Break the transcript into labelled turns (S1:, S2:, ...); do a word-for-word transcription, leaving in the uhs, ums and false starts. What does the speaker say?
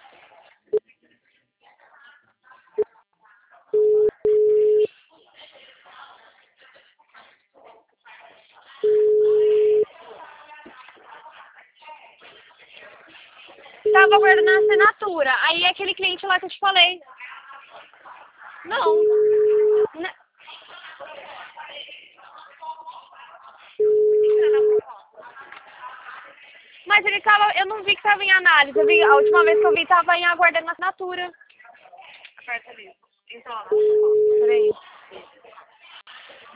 S1: Tava guardando a assinatura. Aí é aquele cliente lá que eu te falei. Não. N Mas ele tava... Eu não vi que tava em análise. Eu vi, a última vez que eu vi tava em aguardando a assinatura.
S2: Aperta ali. Então,
S1: Peraí.